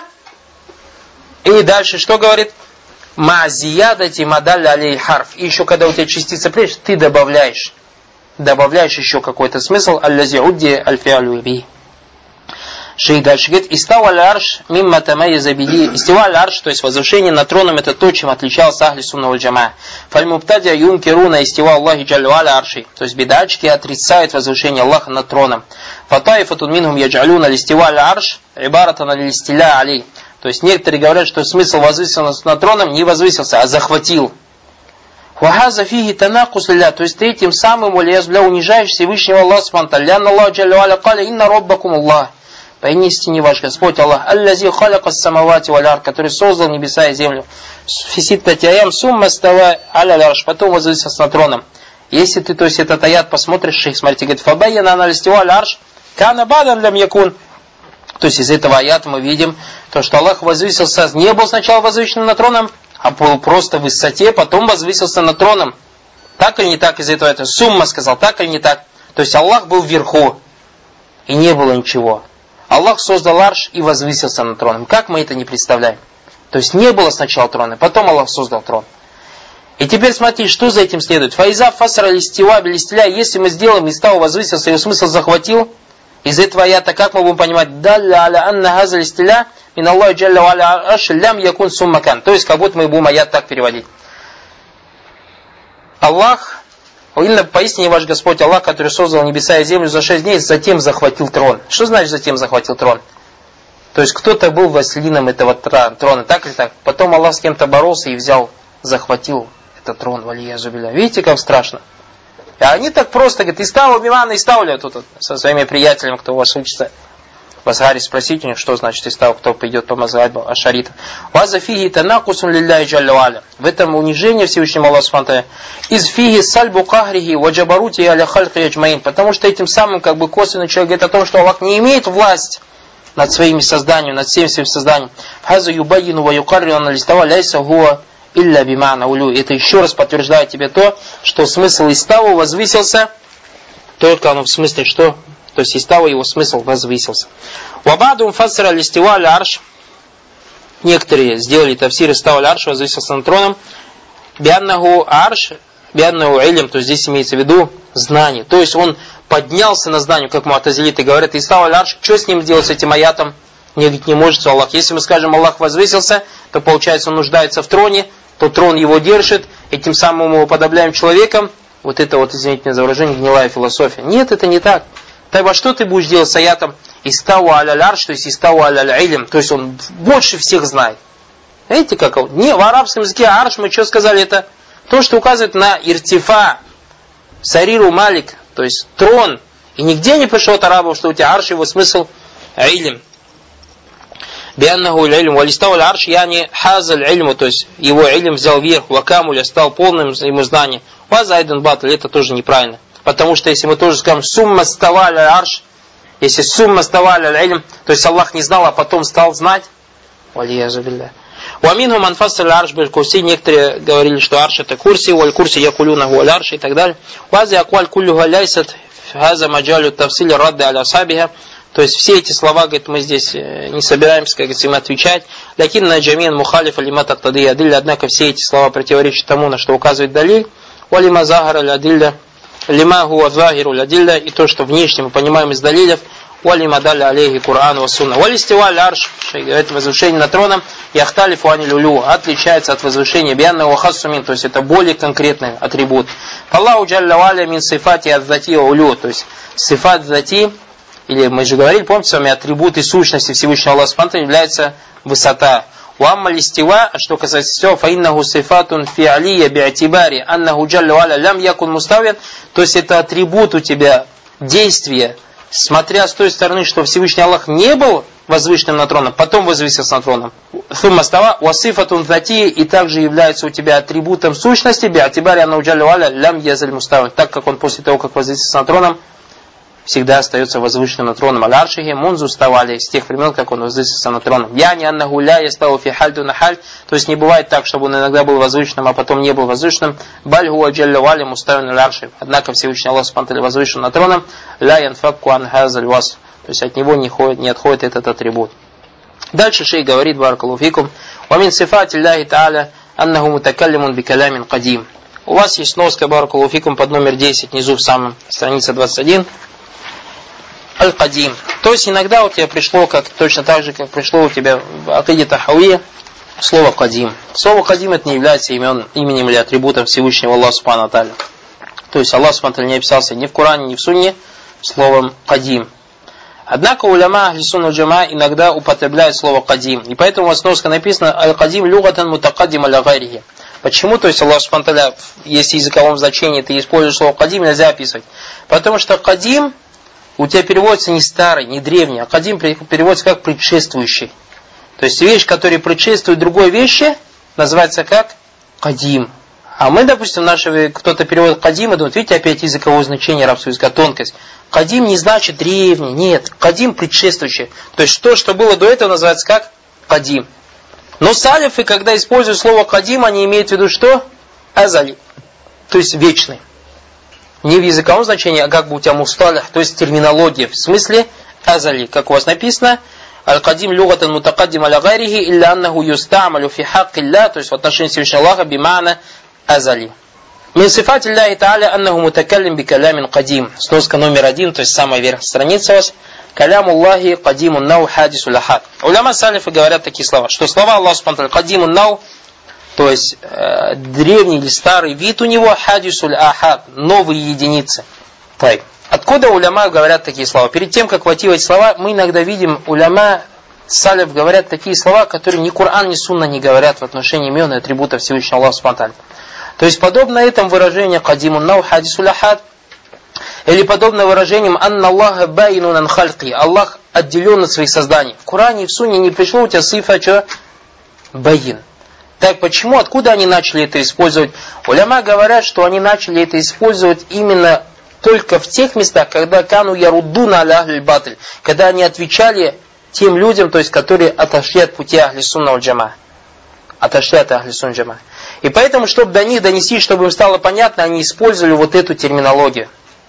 И дальше что говорит? Ма зиядати мадаль алей харф. И еще когда у тебя частица прежде, ты добавляешь. Добавляешь еще какой-то смысл. Аллази удди аль-фи'алю би. Шейх дальше говорит, «Истава аль-арш мимма тамайяза биhi». Истива аль-арш, то есть возвышение над троном, это то, чем отличался ахли сунна валь джамаа. Фаль-мубтадия юнкируна истива Аллахи джаллю аля арши. То есть бидачки отрицают возвышение Аллаха над троном. Фатаифатун минхум яджалюна листива аль-арш ибаратан аль-истиля али. То есть некоторые говорят, что смысл возвысился над троном не возвысился, а захватил. Вахаза фиги танакус лилля. То есть ты этим самым валиязбля унижаешь Всевышнего Аллаха субхану ва тааля. Аллаху джаллю аля каля инна роббакум Аллах. Поистине ваш Господь Аллах, аллази халака самавати валь ард, который создал небеса и землю. Фиситтати аям сумма става аля арш, потом возвысился над троном. Если ты, то есть этот аят посмотришь, шейх, смотрите, говорит, фабайяна аналь стива аль арш, кана бадан лям якун. То есть из этого аята мы видим, то, что Аллах возвысился, не был сначала возвышенным над троном, а был просто в высоте, потом возвысился над троном. Так или не так из этого аята? Сумма сказал, так или не так? То есть Аллах был вверху, и не было ничего. Аллах создал арш и возвысился над троном. Как мы это не представляем? То есть не было сначала трона, потом Аллах создал трон. И теперь смотри, что за этим следует. Фаиза фасра листива билистиля, если мы сделаем из того возвысился, его смысл захватил, из этого аята, как мы будем понимать, далля аля анна хаза листиля мин Аллахи джалля ва аля арш лям якун суммакан. То есть как будто мы будем аят так переводить. Аллах, именно поистине ваш Господь Аллах, который создал небеса и землю за шесть дней, затем захватил трон. Что значит затем захватил трон? То есть кто-то был властелином этого трона, так или так? Потом Аллах с кем-то боролся и взял, захватил этот трон, валия зубиля. Видите, как страшно? А они так просто говорят, Истау Мимана, Истауля, тут вот, со своими приятелями, кто у вас учится. В Азгаре спросите у них, что значит Истау, кто пойдет по мазхабу ашарита. Ваза фиги танакусун лилляхи джалля ва аля. В этом унижение Всевышнего Аллаха субхану ва тааля. Из фиги сальбу кахрихи ва джабарути аля хальқи аджмаин. Потому что этим самым как бы косвенно человек говорит о том, что Аллах не имеет власть над своими созданиями, над всем своим созданием. Хаза юбайину ва юкаррию анна листава ляйса хуа илля бимана улю. Это еще раз подтверждает тебе то, что смысл истава возвысился, только оно в смысле что? То есть истава его смысл возвысился. Вабадум фасра листива аль арш. Некоторые сделали тафсир истава аль арш, возвысился над троном. Бианнаху арш, бианнаху илм, то есть здесь имеется в виду знание. То есть он поднялся на знание, как муатазилиты говорят, истава аль арш, что с ним делать, с этим аятом? Не, не может Аллах. Если мы скажем Аллах возвысился, то получается он нуждается в троне, то трон его держит, и тем самым мы его подобляем человеком. Вот это вот, извините меня за выражение, гнилая философия. Нет, это не так. Тогда что ты будешь делать с аятом истау аль арш, то есть истау аль илм, то есть он больше всех знает. Видите, как он? Не, в арабском языке арш, мы что сказали, это то, что указывает на иртифа, сариру малик, то есть трон. И нигде не пришло от арабов, что у тебя арш, его смысл илм. Бианнаху илм, валистау аль арш, яни хазаль илму, то есть его илм взял вверх, вакамуля стал полным ему знанием. Вазайден батл, это тоже неправильно. Потому что если мы тоже скажем сумма ставаль аль арш, если сумма ставаль аль илм, то есть Аллах не знал, а потом стал знать. Валия зубилля. Уаминху манфасаль арш биль курси, некоторые говорили, что арш это курси, валь курси якулюнаху аль арш и так далее. Вази акваль куллюха ляйсат хаза маджалю тавсиля радда аля асабиха. То есть все эти слова, говорит, мы здесь не собираемся, как говорится, им отвечать. Лякин на джамин мухалиф алимат аттады адилля, однако все эти слова противоречат тому, на что указывает далиль. Валима захар аль адилля. Лима хуа захиру ладилля, и то, что внешне мы понимаем из далилев, валима далля алейхи Кур'ан ва сунна. Валистива аль арш, это возвышение над троном, яхталифу ани люлю, отличается от возвышения бианна ва хассумин, то есть это более конкретный атрибут. Аллаху джалля валя мин сифати адзати ва улю, то есть сифат зати, или мы же говорили, помните с вами, атрибуты сущности Всевышнего Аллаха субхану ва тааля является высота. Уамма листива, что касается всего, фаиннаху сифатун фи'алия би'атибари аннаху джалля валя лям якун муставин, то есть это атрибут у тебя действия, смотря с той стороны, что Всевышний Аллах не был возвышенным над троном, потом возвысился над троном. Сумма става уасифатун зати, и также является у тебя атрибутом сущности би'атибари аннаху джалля валя лям язаль муставин, так как он после того, как возвысился над троном, всегда остается возвышенным над троном аль-аршихи мунзу ставали с тех времен, как он возвысился над троном. Яни аннаху ля ястау фи халь дуна халь, то есть не бывает так, чтобы он иногда был возвышенным, а потом не был возвышенным. Баль хуа джалля вали муставин аль-арши. Однако Всевышний Аллах субхану ва тааля возвышен над троном. Ля янфакку ан хазаль вас. То есть от него не, ходит, не отходит этот атрибут. Дальше шейх говорит, баракаллаху фикум, ва мин сифати Аллахи та'аля аннаху мутакаллимун би калямин кадим. У вас есть сноска, баракаллаху фикум, под номер десять, внизу в самом, страница двадцать один. аль-кадим. То есть иногда у тебя пришло, как, точно так же, как пришло у тебя в акиде тахауия, слово кадим. Слово кадим это не является имен, именем или атрибутом Всевышнего Аллаха Субхану ва Тааля. То есть Аллах Субхану ва Тааля не описался ни в Коране, ни в Сунне словом кадим. Однако уляма ахли сунна валь джамаа иногда употребляют слово кадим. И поэтому в основе написано аль-кадим люгатан мутакаддим аля гайрихи. Почему? То есть Аллах Субхану ва Тааля, если в языковом значении ты используешь слово кадим, нельзя описывать. Потому что кадим у тебя переводится не старый, не древний, а кадим переводится как предшествующий. То есть вещь, которая предшествует другой вещи, называется как кадим. А мы, допустим, наши, кто-то переводит кадим и думает, видите, опять языковое значение арабского языка, тонкость. Кадим не значит древний, нет. Кадим предшествующий. То есть то, что было до этого, называется как кадим. Но салифы, когда используют слово кадим, они имеют в виду что? Азали. То есть вечный. Не в языковом значении, а как бы у тебя мусталих, то есть терминология. В смысле азали. Как у вас написано, аль-кадим люгатан мутакаддим аля гайрихи илля аннаху юстамалю фи хакки илля, то есть в отношении Всевышнего Аллаха бимана азали. Мин сифати Аллахи Тааля аннаху мутакаллим би калямин кадим. Сноска номер один, то есть самая верхняя страница у вас. Каляму Аллахи кадимун нау хадису лахад. Уляма салифы говорят такие слова, что слова Аллаха субхану ва тааля кадимун нау, то есть э, древний или старый вид у него, хадисуль ахад, новые единицы. Так. Откуда уляма говорят такие слова? Перед тем, как войти в эти слова, мы иногда видим, уляма салиф говорят такие слова, которые ни Коран, ни Сунна не говорят в отношении имен и атрибутов Всевышнего Аллаха субхану ва тааля. То есть подобно этому выражению кадимун нау хадисуль ахад, или подобно выражениям «Анна Аллаха байнун ан хальки», Аллах отделен от своих созданий. В Коране и в Сунне не пришло у тебя сифа, что? Байин. Так почему, откуда они начали это использовать? Уляма говорят, что они начали это использовать именно только в тех местах, когда кану яруддуна аля ахль батль, когда они отвечали тем людям, то есть которые отошли от пути ахли сунна валь джамаа. Отошли от ахли сунна валь джамаа. И поэтому, чтобы до них донести, чтобы им стало понятно, они использовали вот эту терминологию.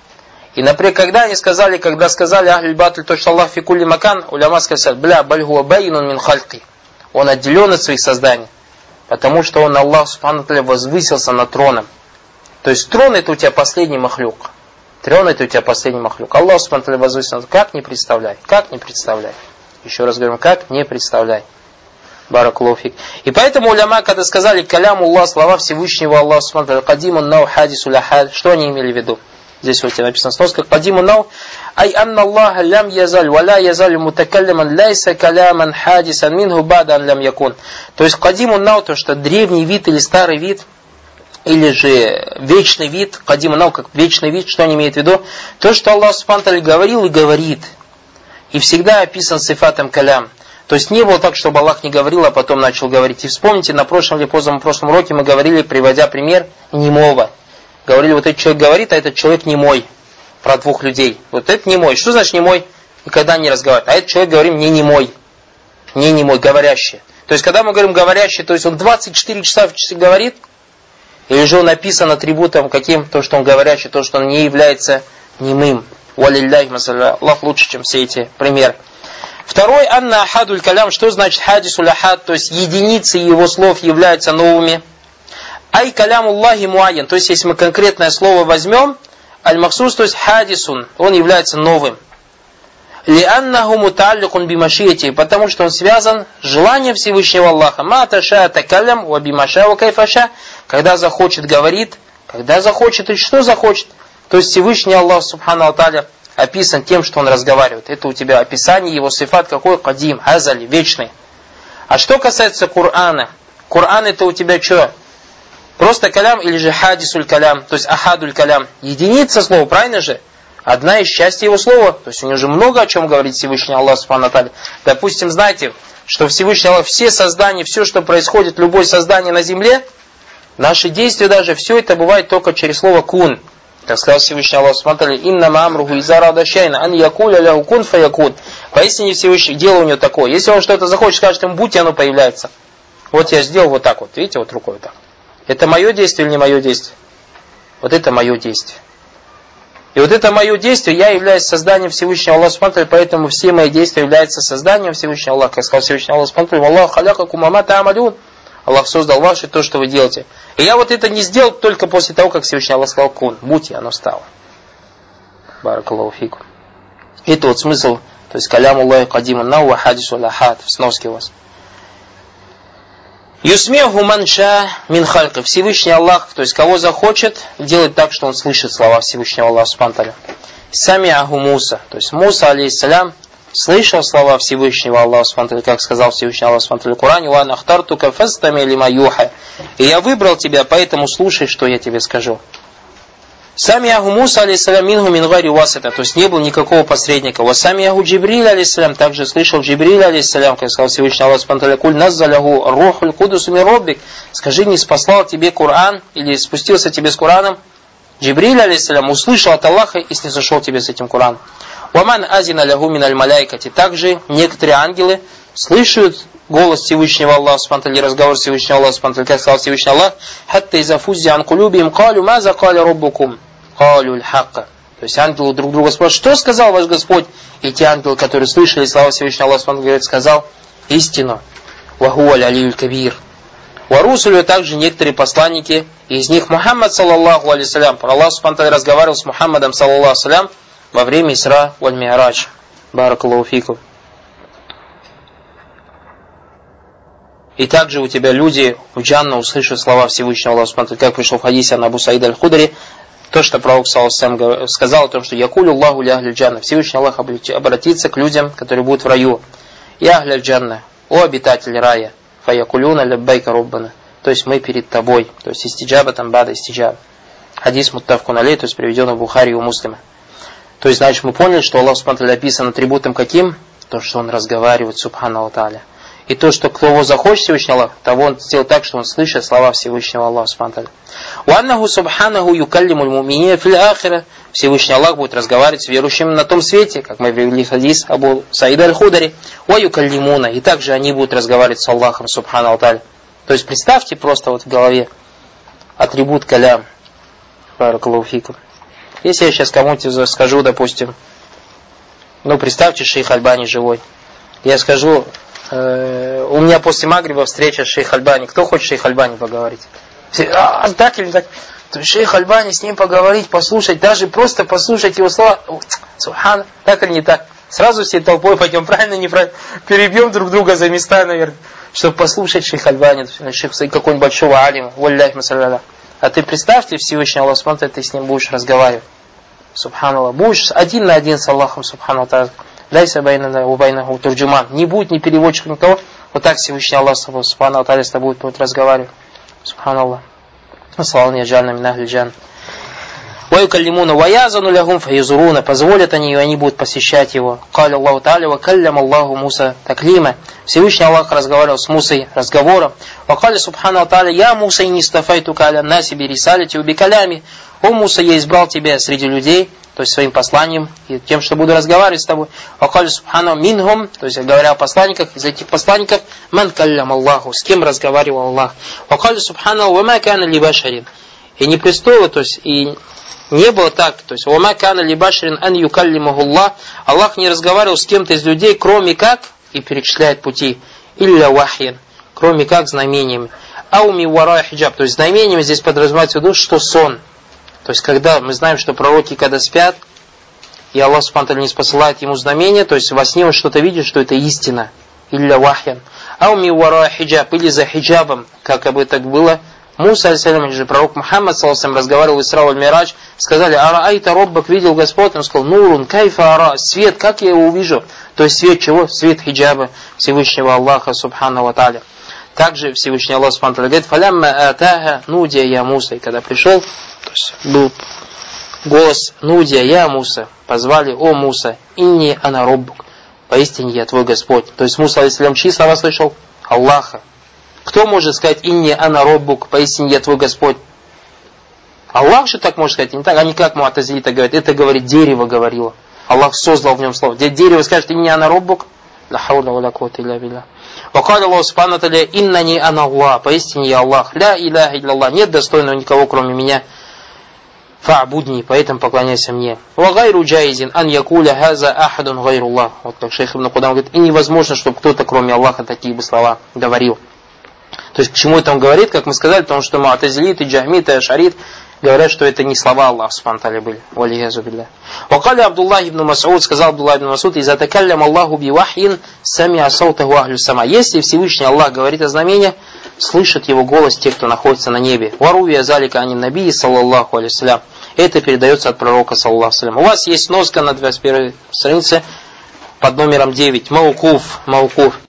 И, например, когда они сказали, когда сказали ахль батль, то что Аллах фи кулли макан, уляма сказали, бля, бальгуа байнун мин хальки. Он отделен от своих созданий. Потому что он, Аллах субхану ва тааля, возвысился над троном. То есть трон это у тебя последний махлюк. Трон это у тебя последний махлюк. Аллах субхану ва тааля возвысился. Как не представляй? Как не представляй? Еще раз говорим, как не представляй. Баракаллаху фик. И поэтому уляма, когда сказали каляму Аллах, слова Всевышнего Аллаха субхану ва тааля, кадимун нау хадисуль ахад, что они имели в виду? Здесь вот написано сноска кадимун нау, ай анна Аллаха лям язаль, валя язаль мутакаллиман лайса каляман хадисан минху бадан лям якун. То есть кадимун нау, то что древний вид или старый вид, или же вечный вид, кадимун нау как вечный вид, что они имеют в виду? То, что Аллах субхану ва тааля говорил и говорит, и всегда описан сифатом калям. То есть не было так, чтобы Аллах не говорил, а потом начал говорить. И вспомните, на прошлом или позднем прошлом уроке мы говорили, приводя пример немого. Говорили, вот этот человек говорит, а этот человек немой. Про двух людей. Вот это немой. Что значит немой? Никогда не разговаривает. А этот человек, говорим, не немой. Не немой, говорящий. То есть, когда мы говорим говорящий, то есть он двадцать четыре часа в часы говорит, или же он написан атрибутом каким? То, что он говорящий, то, что он не является немым. Валилляхи масалля. Аллах лучше, чем все эти примеры. Второй, анна ахадуль калям. Что значит хадисуль ахад? То есть, единицы его слов являются новыми. Ай калям Аллахи муайян. То есть, если мы конкретное слово возьмем, аль-махсус, то есть хадисун, он является новым. Лианнаху муталликун бимашияти, потому что он связан с желанием Всевышнего Аллаха. Ма таша такалям ва бимаша ва кайфаша. Когда захочет, говорит, когда захочет и что захочет. То есть Всевышний Аллах субхану ва тааля описан тем, что он разговаривает. Это у тебя описание его сифат какой? Кадим, азали, вечный. А что касается Корана, Коран это у тебя что? Просто калям или же хадисуль калям, то есть ахадуль калям. Единица слова, правильно же? Одна из частей его слова. То есть у него же много о чем говорит Всевышний Аллах субхану ва тааля. Допустим, знаете, что Всевышний Аллах, все создания, все, что происходит, любое создание на земле, наши действия даже, все это бывает только через слово кун. Как сказал Всевышний Аллах субхану ва тааля, иннама амруху иза арада шай'ан ан якуля лаху кун фаякун. Поистине Всевышний, дело у него такое. Если он что-то захочет, скажет ему будь, и оно появляется. Вот я сделал вот так вот, видите, вот рукой вот так. Это мое действие или не мое действие? Вот это мое действие. И вот это мое действие, я являюсь созданием Всевышнего Аллаха субхану ва тааля, поэтому все мои действия являются созданием Всевышнего Аллаха. Как сказал Всевышний Аллах субхану ва тааля, Аллах халяка ма та'амалюн. Аллах создал ваше то, что вы делаете. И я вот это не сделал только после того, как Всевышний Аллах сказал кун. Будь, и оно стало. Баракаллаху фикум. Это вот смысл, то есть калям Аллахи кадимун нау ва хадису лахад, в сноске у вас. Юсмеху манша мин халька. Всевышний Аллах, то есть кого захочет, делает так, что он слышит слова Всевышнего Аллаха субхану ва тааля. Самиаху Муса, то есть Муса алейхиссалям слышал слова Всевышнего Аллаха субхану ва тааля, как сказал Всевышний Аллах субхану ва тааля в Коране: «Ва ана ахтартука фастами лима юха». И я выбрал тебя, поэтому слушай, что я тебе скажу. Самиаху Муса алейхиссалям минху мин гари васита, то есть не было никакого посредника. Ва самиаху Джибриль алейхиссалям, также слышал Джибриль алейхиссалям, как сказал Всевышний Аллах субхану ва тааля: «Куль наззаляху рухуль кудус мин роббик». Скажи, не спаслал тебе Коран или спустился тебе с Кораном Джибриль алейхиссалям, услышал от Аллаха и снизошел тебе с этим Кораном. Ваман азина ляху мин аль маляйкати, также некоторые ангелы слышат голос Всевышнего Аллаха субхану ва тааля, разговор Всевышнего Аллаха субхану ва тааля, как сказал Всевышний Аллах: «Хатта иза фуззи ан кулюбихим калю маза каля роббукум калю аль-хакка». То есть ангелы друг друга спрашивают: что сказал ваш Господь? И те ангелы, которые слышали слова Всевышнего Аллаха субхану ва тааля, сказал истину. Ваху аль-алиюль кабир. Варусулю, также некоторые посланники, из них Мухаммад саллаллаху алейхиссалям. Аллах субхану ва тааля разговаривал с Мухаммадом саллаллаху алейхиссалям во время Исра валь Ми'радж. Баракаллаху фикум. И также у тебя люди в Джанна услышат слова Всевышнего Аллаха субхану ва тааля, как пришло в хадисе от Абу Саида аль-Худри, то, что пророк саллаллаху сказал о том, что «Якулю Аллаху ля ахлиль джанна», Всевышний Аллах обратится к людям, которые будут в раю. «Я ахлиль джанна», о обитатель рая, «Фаякулюна ляббайка роббана», то есть мы перед тобой, то есть истиджаба там бада истиджаба. Хадис муттафкун алейх, то есть приведен в Бухари и у Муслима. То есть, значит, мы поняли, что Аллах субхану ва тааля описан атрибутом каким? То, что он разговаривает субхану ва тааля. И то, что кто его захочет, Всевышний Аллах, того он сделал так, что он слышит слова Всевышнего Аллаха субхану ва тааля. «Уаннаху субханаху юкаллимуль муминина фил ахира». Всевышний Аллах будет разговаривать с верующими на том свете, как мы привели хадис Абу Саида аль-Худари. «Ва юкаллимуна». И также они будут разговаривать с Аллахом субхану ва тааля. То есть представьте просто вот в голове атрибут калям. Баракаллаху фикум. Если я сейчас кому-то скажу, допустим, ну представьте, шейх Альбани живой. Я скажу, э, у меня после Магриба встреча с шейх Альбани. Кто хочет шейх Альбани поговорить? А, так или так? То есть шейх Альбани, с ним поговорить, послушать, даже просто послушать его слова. Субхан, так или не так? Сразу все толпой пойдем, правильно, неправильно? Перебьем друг друга за места, наверное, чтобы послушать шейх Альбани, шейх какой-нибудь большого алима. Валляхи масалляля. А ты представьте, Всевышний Аллах субхану ва тааля, ты с ним будешь разговаривать. Субханаллах. Будешь один на один с Аллахом субхану ва тааля. Дайся байна убайнаху турджуман. Не будет ни переводчика, никого. Вот так Всевышний Аллах субхану ва тааля с тобой будет разговаривать. Субханаллах. Ассалам яджальна мин ахлиль джанна. Ва юкаллимуна ва язану лахум фаюзуруна. Позволят они, и они будут посещать его. Каля Аллаху тааля ва каллям Аллаху Муса таклима. Всевышний Аллах разговаривал с Мусой разговором. Ва каля субхану ва тааля: я Муса инни стафайтука аля наси би рисалити ва би калями. О Муса, я избрал тебя среди людей, то есть своим посланием и тем, что буду разговаривать с тобой. Ва каля субхану минхум, то есть говоря о посланниках, из этих посланников, ман каллям Аллаху, с кем разговаривал Аллах. Ва каля субхану ва ма кана ли башарин. И не пристало, то есть и не было так, то есть «Вама кана ли башарин ан юкаллимаху Аллах». Аллах не разговаривал с кем-то из людей, кроме как, и перечисляет пути, илля вахьян, кроме как знамениями. Ауми вара хиджаб, то есть знамениями здесь подразумевается в виду, что сон. То есть когда мы знаем, что пророки, когда спят, и Аллах субхану ва тааля не спосылает ему знамения, то есть во сне он что-то видит, что это истина. Илля вахьян. Ауми вара хиджаб, или за хиджабом, как бы так было. Муса, алейхиссалям, или же пророк Мухаммад, саллаллаху разговаривал в Исра валь Ми'радж, сказали: ара айта роббак, видел Господь? Он сказал: нурун кайфа ара, свет, как я его увижу? То есть свет чего? Свет хиджаба Всевышнего Аллаха субхану ва тааля. Также Всевышний Аллах субхану ва тааля говорит: фалямма атаха нудия я Муса. И когда пришел, то есть был голос нудия я Муса, позвали: о Муса, инни ана роббук, поистине я твой Господь. То есть Муса, алейхиссалям, чьи слова слышал? Аллаха. Кто может сказать: инни ана роббук, поистине я твой Господь? Аллах же так может сказать, не так, а не как муатазилиты говорят. Это говорит дерево говорило. Аллах создал в нем слово. Дерево скажет: инни ана роббук, ла хауля ва ла куввата илля билля. Ва каля Аллаху субхану ва тааля: иннани ана Аллах, поистине я Аллах, ля иляха илля, нет достойного никого кроме меня. Фа'будни, поэтому поклоняйся мне. Ва гайру джайзин ан якуля хаза ахадун гайруллах. Вот как шейх Ибн Кудам говорит, и невозможно, чтобы кто-то кроме Аллаха такие бы слова говорил. То есть к чему это он говорит, как мы сказали, потому что муатазилиты, джахмиты, ашарит, говорят, что это не слова Аллаха субхану ва тааля были. Валиязу билля. Вакали Абдуллах ибн Мас'уд, сказал Абдуллах ибн Мас'уд, «Иза такаллям Аллаху би вахьин, самиа саутаху ахлю сама». Если Всевышний Аллах говорит о знамениях, слышат его голос те, кто находится на небе. Варувия залика анин набии, саллаллаху алейхиссалям. Это передается от пророка, саллаллаху алейхиссалям. У вас есть сноска на двадцать первой странице под номером девять. Маукуф, маукуф.